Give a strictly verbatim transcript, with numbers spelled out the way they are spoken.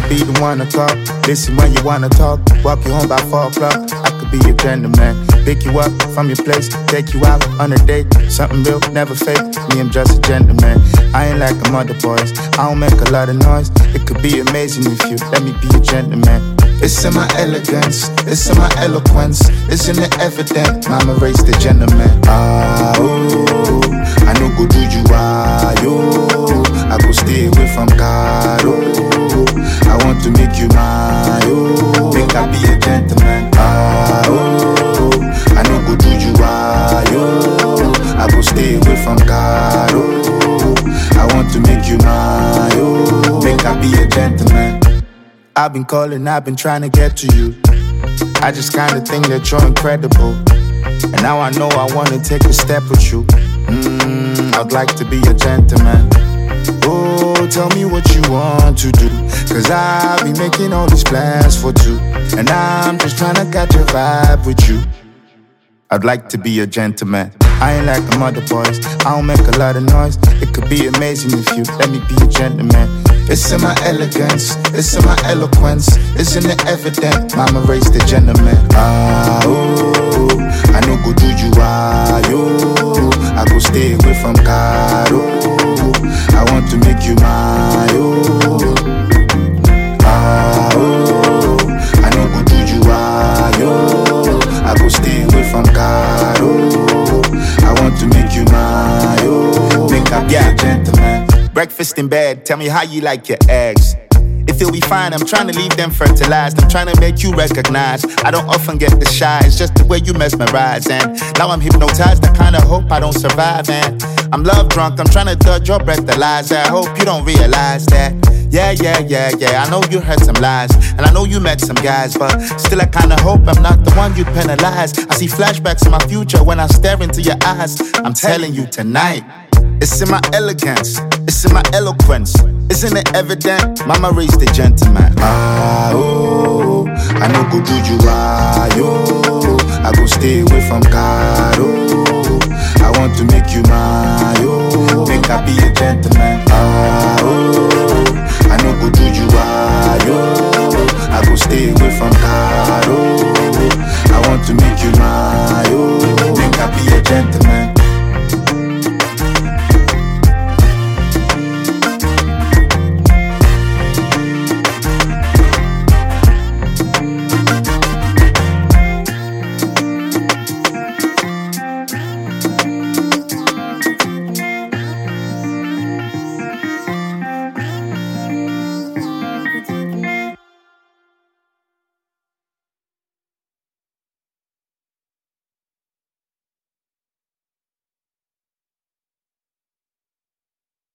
could be the one to call. Listen when you wanna talk. Walk you home by four o'clock. I could be a gentleman. Pick you up from your place, take you out on a date. Something real, never fake. Me, I'm just a gentleman. I ain't like them other boys. I don't make a lot of noise. It could be amazing if you let me be a gentleman. It's in my elegance, it's in my eloquence, it's in the evident. Mama raised the gentleman. Ah, oh, I know go do you ah, yo. I go stay away from God, oh. I want to make you my, oh. Make I be a gentleman. Ah, oh, I know go do you ah, yo. I go stay away from God, oh. I want to make you my, oh. Make I be a gentleman. I've been calling, I've been trying to get to you. I just kinda think that you're incredible. And now I know I wanna take a step with you. Mmm, I'd like to be a gentleman. Oh, tell me what you want to do. Cause I'll be making all these plans for two. And I'm just trying to catch a vibe with you. I'd like to be a gentleman. I ain't like them other boys. I don't make a lot of noise. It could be amazing if you let me be a gentleman. It's in my elegance, it's in my eloquence, it's in the evident. Mama raised the gentleman. Ah, oh, I know go do you ah, yo. I go stay away from God, oh. I want to make you my, oh. Ah, oh, I know go do you ah, yo. I go stay away from God, oh. I want to make you my, oh. Make I be a gentleman. Breakfast in bed, tell me how you like your eggs. If you'll be fine, I'm trying to leave them fertilized. I'm trying to make you recognize I don't often get the shy, it's just the way you mesmerize. And now I'm hypnotized, I kinda hope I don't survive. And I'm love drunk, I'm trying to dodge your breathalyzer. I hope you don't realize that. Yeah, yeah, yeah, yeah, I know you heard some lies. And I know you met some guys, but still I kinda hope I'm not the one you'd penalize. I see flashbacks in my future when I stare into your eyes. I'm telling you tonight, it's in my elegance, it's in my eloquence, it's in the evident. Mama raised the gentleman. Ah, oh, I know go do you ah, yo. I go stay away from God, oh. I want to make you my, oh. Make I be a gentleman. Ah, oh, I know go do you ah, yo. I go stay away from God, oh.